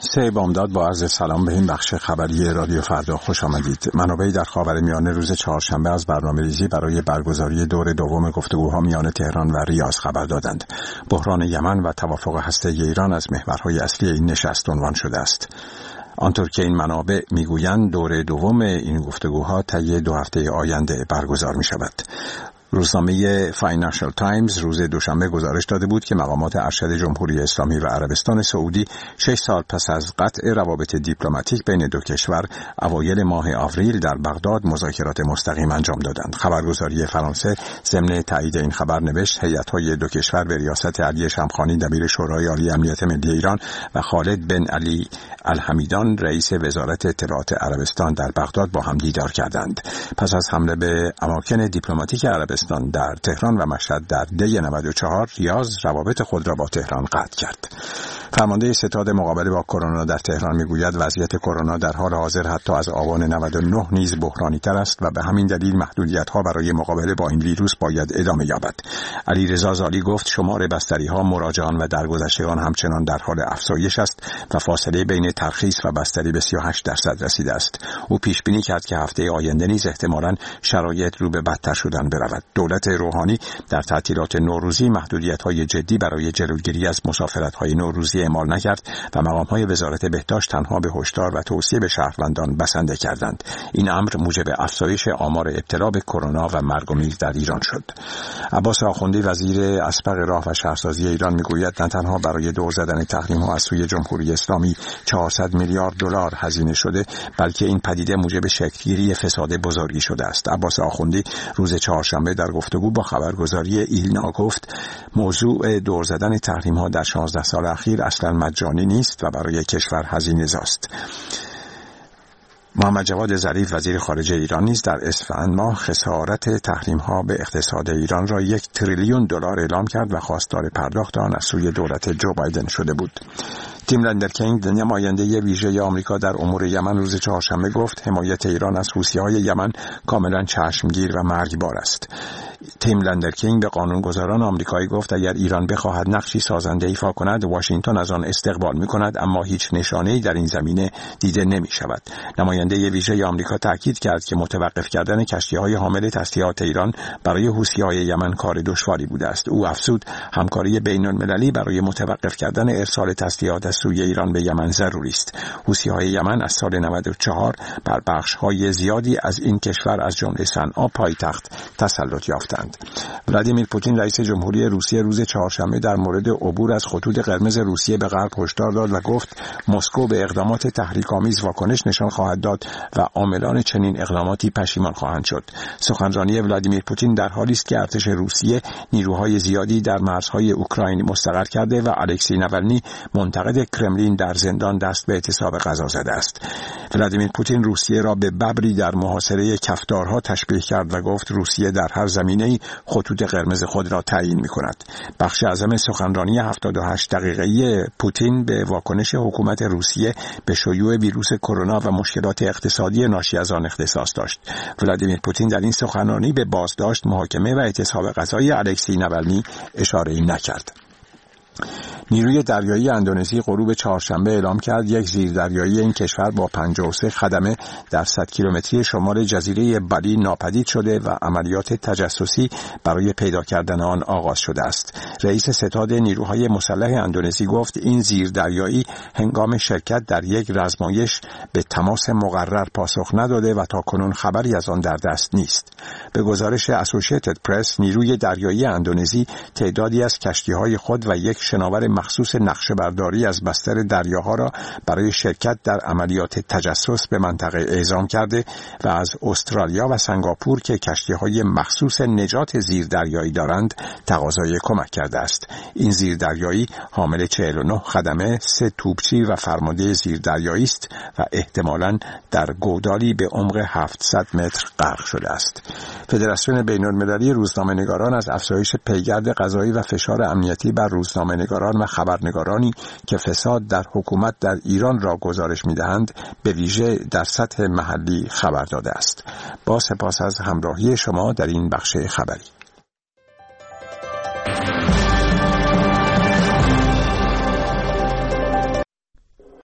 سه بامداد با عرض سلام به این بخش خبری رادیو فردا خوش آمدید. منابعی در خاورمیانه روز چهارشنبه از برنامه‌ریزی برای برگزاری دور دوم گفتگوها میان تهران و ریاض خبر دادند. بحران یمن و توافق هسته‌ای ایران از محورهای اصلی این نشست عنوان شده است. آنطور که این منابع میگویند دور دوم این گفتگوها طی 2 هفته آینده برگزار می شود. روزنامه فاینانشال تایمز روز دوشنبه گزارش داده بود که مقامات ارشد جمهوری اسلامی و عربستان سعودی 6 سال پس از قطع روابط دیپلماتیک بین دو کشور اوایل ماه آوریل در بغداد مذاکرات مستقیم انجام دادند. خبرگزاری فرانسه ضمن تایید این خبر نوشت هیئت‌های دو کشور به ریاست علی شمخانی دبیر شورای عالی امنیت ملی ایران و خالد بن علی الحمیدان رئیس وزارت اطلاعات عربستان در بغداد با هم دیدار کردند. پس از حمله به اماکن دیپلماتیک عربستان در تهران و مشهد در دی 94 ریاض روابط خود را با تهران قطع کرد. فرمانده ستاد مقابله با کرونا در تهران میگوید وضعیت کرونا در حال حاضر حتی از آبان 99 نیز بحرانی تر است و به همین دلیل محدودیت‌ها برای مقابله با این ویروس باید ادامه یابد. علیرضا زالی گفت شمار بستری‌ها، مراجعان و درگذشتگان همچنان در حال افزایش است و فاصله بین ترخیص و بستری به 38% رسیده است. او پیش بینی کرد که هفته آینده نیز احتمالاً شرایط رو به بدتر شدن برود. دولت روحانی در تعطیلات نوروزی محدودیت‌های جدی برای جلوگیری از مسافرت‌های نوروزی اعمال نکرد و مقام‌های وزارت بهداشت تنها به هشدار و توصیه به شهروندان بسنده کردند. این امر موجب افزایش آمار ابتلا به کرونا و مرگ و میر در ایران شد. عباس آخوندی وزیر اسبق راه و شهرسازی ایران میگوید نه تنها برای دور زدن تحریم‌ها از سوی جمهوری اسلامی 400 میلیارد دلار هزینه شده، بلکه این پدیده موجب شکل‌گیری فساد بزرگی شده است. عباس آخوندی روز چهارشنبه در گفتگو با خبرگزاری ایلنا گفت موضوع دور زدن تحریم‌ها در 16 سال اخیر اصلا مجانی نیست و برای کشور هزینه زاست. محمد جواد ظریف وزیر خارجه ایران نیز در اسفند ماه خسارت تحریم‌ها به اقتصاد ایران را 1 تریلیون دلار اعلام کرد و خواستار پرداخت آن از سوی دولت جو بایدن شده بود. تیم لندرکینگ نماینده ویژه آمریکا در امور یمن روز چهارشنبه گفت حمایت ایران از حوثی‌های یمن کاملا چشمگیر و مرگبار است. تیم لندرکینگ به قانونگذاران آمریکایی گفت اگر ایران بخواهد نقشی سازنده ایفا کند واشنگتن از آن استقبال می‌کند، اما هیچ نشانه‌ای در این زمینه دیده نمی‌شود. نماینده ویژه آمریکا تاکید کرد که متوقف کردن کشتی‌های حامل تسلیحات ایران برای حوثی‌های یمن کار دشواری بوده است. او افزود همکاری بین‌المللی برای متوقف کردن ارسال تسلیحات از سوی ایران به یمن ضروری است. حوثی‌های یمن از سال 94 بر بخش‌های زیادی از این کشور از جمله صنعا پایتخت تسلط یافتند. ولادیمیر پوتین رئیس جمهوری روسیه روز چهارشنبه در مورد عبور از خطوط قرمز روسیه به غرب هشدار داد و گفت مسکو به اقدامات تحریک‌آمیز واکنش نشان خواهد داد و عاملان چنین اقداماتی پشیمان خواهند شد. سخنرانی ولادیمیر پوتین در حالی است که ارتش روسیه نیروهای زیادی در مرزهای اوکراین مستقر کرده و الکسی ناولنی منتقد کرملین در زندان دست به اعتصاب غذا زده است. ولادیمیر پوتین روسیه را به ببری در محاصره کفدارها تشبیه کرد و گفت روسیه در هر زمینه‌ای خطوط قرمز خود را تعیین می‌کند. بخش اعظم سخنرانی 78 دقیقه‌ای پوتین به واکنش حکومت روسیه به شیوع ویروس کرونا و مشکلات اقتصادی ناشی از آن اختصاص داشت. ولادیمیر پوتین در این سخنرانی به بازداشت، محاکمه و اعتصاب غذایی الکسی ناولنی اشاره‌ای نکرد. نیروی دریایی اندونزی غروب چهارشنبه اعلام کرد یک زیردریایی این کشور با 53 خدمه در 100 کیلومتری شمال جزیره بالی ناپدید شده و عملیات تجسسی برای پیدا کردن آن آغاز شده است. رئیس ستاد نیروهای مسلح اندونزی گفت این زیردریایی هنگام شرکت در یک رزمایش به تماس مقرر پاسخ نداده و تاکنون خبری از آن در دست نیست. به گزارش اسوسییتد پرس نیروی دریایی اندونزی تعدادی از کشتی‌های خود و یک شناور مخصوص نقشه‌برداری از بستر دریاها را برای شرکت در عملیات تجسس به منطقه اعزام کرده و از استرالیا و سنگاپور که کشتی‌های مخصوص نجات زیردریایی دارند تقاضای کمک کرده است. این زیردریایی حامل 49 خدمه، 3 توپچی و فرمانده زیردریایی است و احتمالاً در گودالی به عمق 700 متر غرق شده است. فدراسیون بین‌المللی روزنامه‌نگاران از افزایش پیگرد قضایی و فشار امنیتی بر روزنامه‌نگاران و خبرنگارانی که فساد در حکومت در ایران را گزارش می‌دهند به ویژه در سطح محلی خبر داده است. با سپاس از همراهی شما در این بخش خبری.